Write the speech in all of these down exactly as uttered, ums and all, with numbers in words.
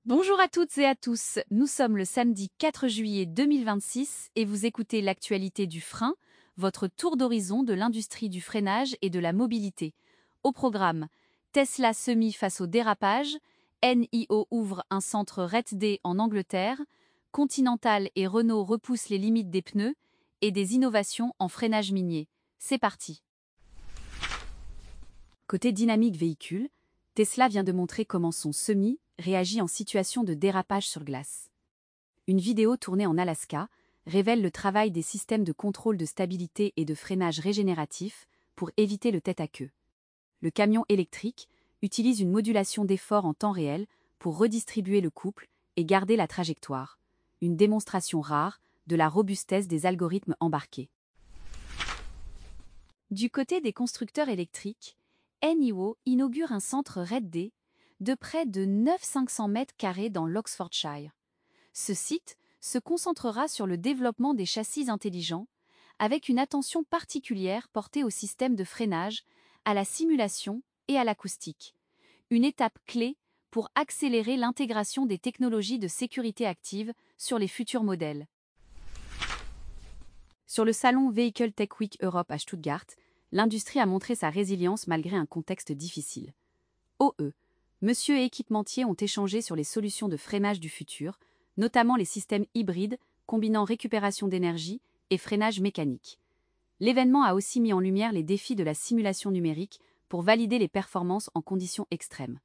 Bonjour à toutes et à tous, nous sommes le samedi quatre juillet deux mille vingt-six et vous écoutez l'actualité du frein, votre tour d'horizon de l'industrie du freinage et de la mobilité. Au programme, Tesla semi face au dérapage, N I O ouvre un centre R E T D en Angleterre, Continental et Renault repoussent les limites des pneus et des innovations en freinage minier. C'est parti. Côté dynamique véhicule, Tesla vient de montrer comment son semi réagit en situation de dérapage sur glace. Une vidéo tournée en Alaska révèle le travail des systèmes de contrôle de stabilité et de freinage régénératif pour éviter le tête-à-queue. Le camion électrique utilise une modulation d'effort en temps réel pour redistribuer le couple et garder la trajectoire, une démonstration rare de la robustesse des algorithmes embarqués. Du côté des constructeurs électriques, N I O inaugure un centre R E T D de près de neuf mille cinq cents mètres carrés dans l'Oxfordshire. Ce site se concentrera sur le développement des châssis intelligents, avec une attention particulière portée au système de freinage, à la simulation et à l'acoustique. Une étape clé pour accélérer l'intégration des technologies de sécurité active sur les futurs modèles. Sur le salon Vehicle Tech Week Europe à Stuttgart, l'industrie a montré sa résilience malgré un contexte difficile. O E, Monsieur et équipementiers ont échangé sur les solutions de freinage du futur, notamment les systèmes hybrides combinant récupération d'énergie et freinage mécanique. L'événement a aussi mis en lumière les défis de la simulation numérique pour valider les performances en conditions extrêmes.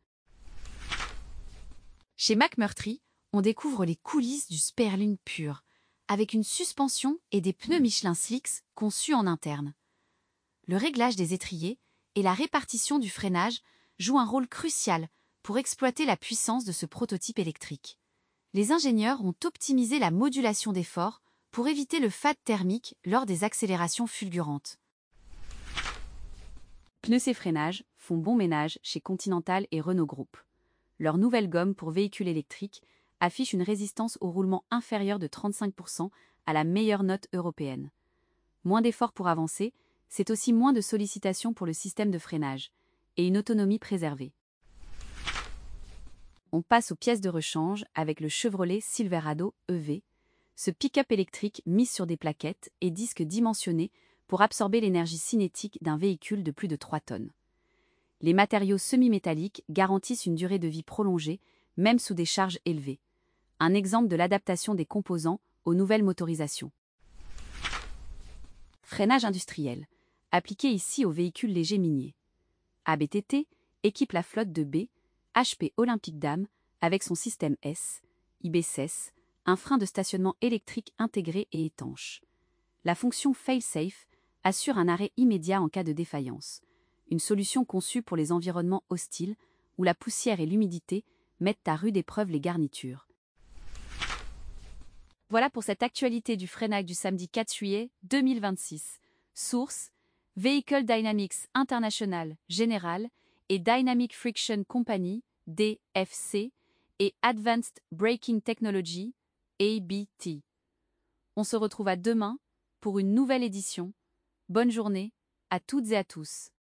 Chez McMurtry, on découvre les coulisses du Sperling pur, avec une suspension et des pneus Michelin Slicks conçus en interne. Le réglage des étriers et la répartition du freinage jouent un rôle crucial pour exploiter la puissance de ce prototype électrique. Les ingénieurs ont optimisé la modulation d'effort pour éviter le fade thermique lors des accélérations fulgurantes. Pneus et freinages font bon ménage chez Continental et Renault Group. Leur nouvelle gomme pour véhicules électriques affiche une résistance au roulement inférieure de trente-cinq pour cent à la meilleure note européenne. Moins d'efforts pour avancer, c'est aussi moins de sollicitations pour le système de freinage et une autonomie préservée. On passe aux pièces de rechange avec le Chevrolet Silverado E V. Ce pick-up électrique mise sur des plaquettes et disques dimensionnés pour absorber l'énergie cinétique d'un véhicule de plus de trois tonnes. Les matériaux semi-métalliques garantissent une durée de vie prolongée, même sous des charges élevées. Un exemple de l'adaptation des composants aux nouvelles motorisations. Freinage industriel, appliqué ici aux véhicules légers miniers. A B T T équipe la flotte de B, H P Olympic Dam, avec son système S, I B S S, un frein de stationnement électrique intégré et étanche. La fonction Fail-Safe assure un arrêt immédiat en cas de défaillance, une solution conçue pour les environnements hostiles où la poussière et l'humidité mettent à rude épreuve les garnitures. Voilà pour cette actualité du freinage du samedi quatre juillet deux mille vingt-six. Source: Vehicle Dynamics International General et Dynamic Friction Company, D F C, et Advanced Braking Technology, A B T. On se retrouve à demain pour une nouvelle édition. Bonne journée à toutes et à tous.